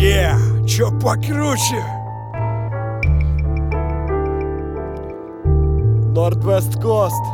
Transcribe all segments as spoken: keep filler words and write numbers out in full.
Yeah, чё покруче? Норд-Вест Кост.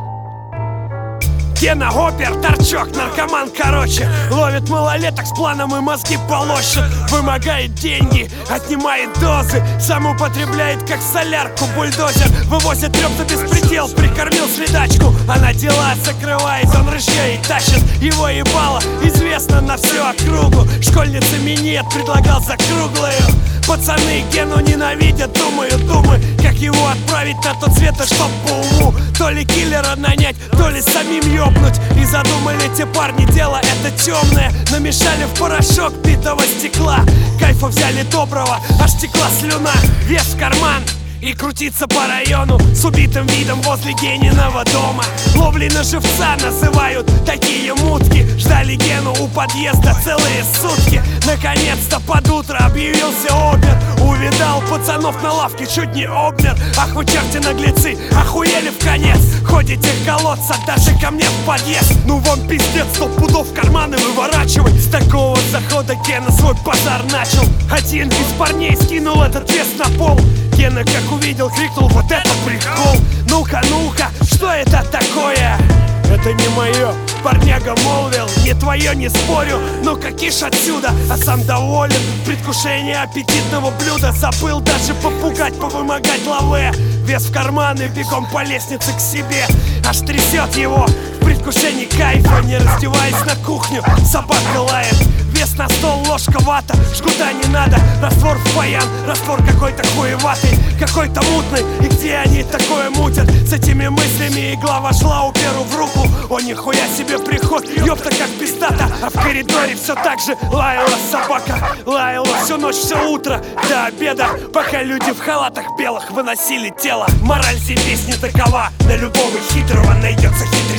Гена Опер, торчок, наркоман, короче. Ловит малолеток с планом и мозги полощет. Вымогает деньги, отнимает дозы. Сам употребляет как солярку бульдозер. Вывозит трёп за беспредел, прикормил следачку. Она дела закрывает, он рыжей тащит. Его ебало известно на всю округу. Школьница минет предлагал за круглую. Пацаны Гену ненавидят, думаю, думы, как его отправить на тот свет, а чтоб по уму. То ли киллера нанять, то ли самим ёбнуть. И задумали те парни, дело это темное. Намешали в порошок битого стекла. Кайфа взяли доброго, аж текла слюна. Вес в карман и крутиться по району с убитым видом возле Гениного дома. Ловли на живца называют такие мутки. Ждали Гену у подъезда целые сутки. Наконец-то под утро объявился опер. Увидал пацанов на лавке, чуть не обмер. Ах вы черти наглецы, охуели в конец. Ходите колоться даже ко мне в подъезд. Ну вам пиздец, сто пудов карманы выворачивать. С такого захода Гена свой базар начал. Один из парней скинул этот вес на пол. Гена как увидел, крикнул: вот это прикол! Ну-ка, ну-ка, что это такое? Это не мое. Парняга молвил: не твое, не спорю, ну-ка киш отсюда. А сам доволен, предвкушение аппетитного блюда. Забыл даже попугать, повымогать лаве. Вес в карманы, бегом по лестнице к себе. Аж трясет его в предвкушении кайфа. Не раздеваясь на кухню, собака лает. Вес на стол, ложка вата, жгута не надо. Раствор в баян, раствор какой-то хуеватый, какой-то мутный. И где они такое мутят? С этими мыслями игла вошла оперу в руку. О, нихуя себе приход, ёпта как пиздата. А в коридоре все так же лаяла собака. Лаяла всю ночь, все утро до обеда, пока люди в халатах белых выносили тело. Мораль всей песни такова: на любого хитрого найдется хитрый